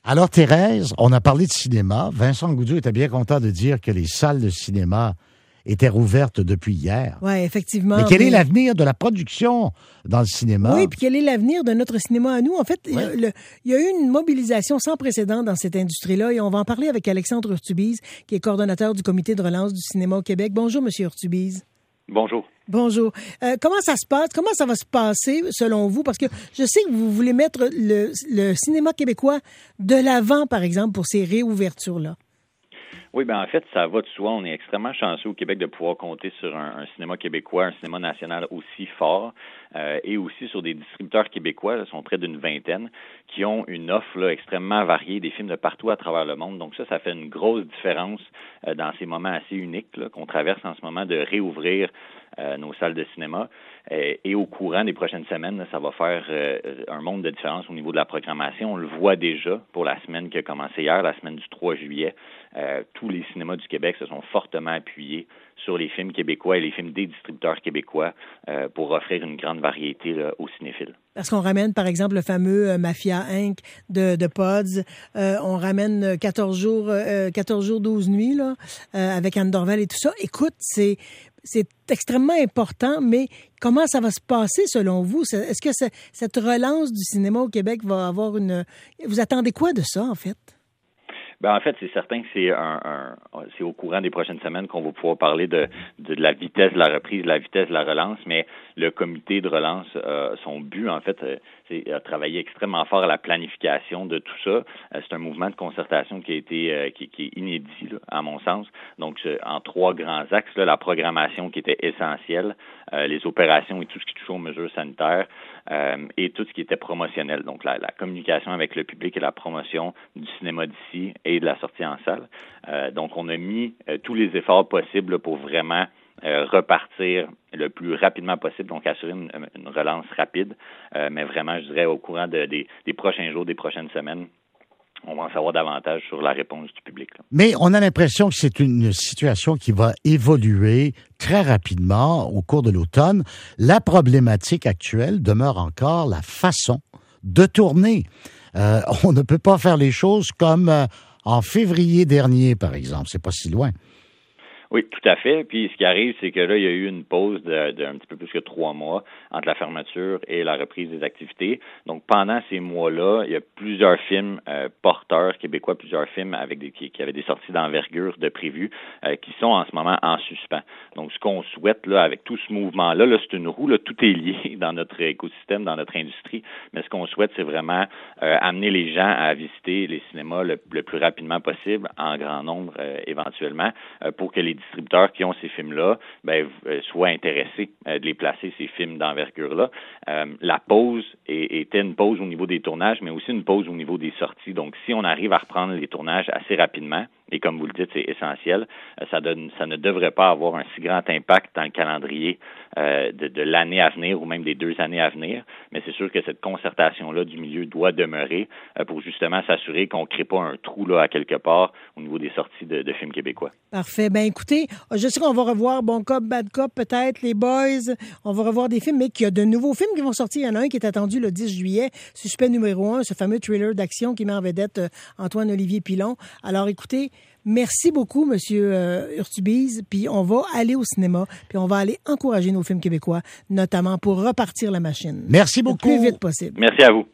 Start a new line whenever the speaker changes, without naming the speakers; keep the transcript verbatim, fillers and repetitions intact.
Alors, Thérèse, on a parlé de cinéma. Vincent Goudzou était bien content de dire que les salles de cinéma étaient rouvertes depuis hier.
Oui, effectivement.
Mais quel
mais...
est l'avenir de la production dans le cinéma?
Oui, puis quel est l'avenir de notre cinéma à nous? En fait, il
ouais.
y, y a eu une mobilisation sans précédent dans cette industrie-là et on va en parler avec Alexandre Urtubise, qui est coordonnateur du comité de relance du cinéma au Québec. Bonjour, Monsieur Urtubise.
Bonjour.
Bonjour. Euh, comment ça se passe? Comment ça va se passer, selon vous? Parce que je sais que vous voulez mettre le, le cinéma québécois de l'avant, par exemple, pour ces réouvertures-là.
Oui, bien en fait, ça va de soi. On est extrêmement chanceux au Québec de pouvoir compter sur un, un cinéma québécois, un cinéma national aussi fort, euh, et aussi sur des distributeurs québécois, là, sont près d'une vingtaine, qui ont une offre là, extrêmement variée, des films de partout à travers le monde. Donc ça, ça fait une grosse différence euh, dans ces moments assez uniques là, qu'on traverse en ce moment de réouvrir euh, nos salles de cinéma. Et, et au courant des prochaines semaines, là, ça va faire euh, un monde de différence au niveau de la programmation. On le voit déjà pour la semaine qui a commencé hier, la semaine du trois juillet. Euh, tous les cinémas du Québec se sont fortement appuyés sur les films québécois et les films des distributeurs québécois euh, pour offrir une grande variété là, aux cinéphiles.
Parce qu'on ramène, par exemple, le fameux euh, Mafia Incorporé de, de Pods. Euh, on ramène quatorze jours, euh, quatorze jours, douze nuits, là, euh, avec Anne Dorval et tout ça. Écoute, c'est, c'est extrêmement important, mais comment ça va se passer selon vous? Est-ce que c'est, cette relance du cinéma au Québec va avoir une... Vous attendez quoi de ça, en fait?
Ben en fait, c'est certain que c'est un, un c'est au courant des prochaines semaines qu'on va pouvoir parler de, de, de la vitesse de la reprise, de la vitesse de la relance, mais le comité de relance, euh, son but, en fait, euh, c'est à travailler extrêmement fort à la planification de tout ça. Euh, c'est un mouvement de concertation qui a été euh, qui, qui est inédit, là, à mon sens. Donc, en trois grands axes, là, la programmation qui était essentielle, euh, les opérations et tout ce qui touche aux mesures sanitaires, euh, et tout ce qui était promotionnel. Donc, la, la communication avec le public et la promotion du cinéma d'ici et de la sortie en salle. Euh, donc, on a mis euh, tous les efforts possibles pour vraiment euh, repartir le plus rapidement possible, donc assurer une, une relance rapide, euh, mais vraiment, je dirais, au courant de, des, des prochains jours, des prochaines semaines, on va en savoir davantage sur la réponse du public. Là.
Mais on a l'impression que c'est une situation qui va évoluer très rapidement au cours de l'automne. La problématique actuelle demeure encore la façon de tourner. Euh, on ne peut pas faire les choses comme euh, en février dernier, par exemple. C'est pas si loin.
Oui, tout à fait. Puis ce qui arrive, c'est que là, il y a eu une pause de, de un petit peu plus que trois mois entre la fermeture et la reprise des activités. Donc pendant ces mois-là, il y a plusieurs films euh, porteurs québécois, plusieurs films avec des qui, qui avaient des sorties d'envergure de prévues, euh, qui sont en ce moment en suspens. Donc ce qu'on souhaite là, avec tout ce mouvement-là, là, c'est une roue, là, tout est lié dans notre écosystème, dans notre industrie. Mais ce qu'on souhaite, c'est vraiment euh, amener les gens à visiter les cinémas le, le plus rapidement possible, en grand nombre euh, éventuellement, euh, pour que les distributeurs qui ont ces films-là ben, euh, soient intéressés euh, de les placer, ces films d'envergure-là. Euh, la pause est, était une pause au niveau des tournages, mais aussi une pause au niveau des sorties. Donc, si on arrive à reprendre les tournages assez rapidement, et comme vous le dites, c'est essentiel, euh, ça, donne, ça ne devrait pas avoir un si grand impact dans le calendrier euh, de, de l'année à venir ou même des deux années à venir. Mais c'est sûr que cette concertation-là du milieu doit demeurer euh, pour justement s'assurer qu'on ne crée pas un trou là à quelque part au niveau des sorties de, de films québécois.
Parfait. Ben écoutez, je sais qu'on va revoir Bon Cop, Bad Cop, peut-être, Les Boys. On va revoir des films, mais qu'il y a de nouveaux films qui vont sortir. Il y en a un qui est attendu le dix juillet, Suspect numéro un, ce fameux thriller d'action qui met en vedette euh, Antoine-Olivier Pilon. Alors écoutez, merci beaucoup, Monsieur euh, Urtubise. Puis on va aller au cinéma, puis on va aller encourager nos films québécois, notamment pour repartir la machine.
Merci beaucoup.
Le plus vite possible.
Merci à vous.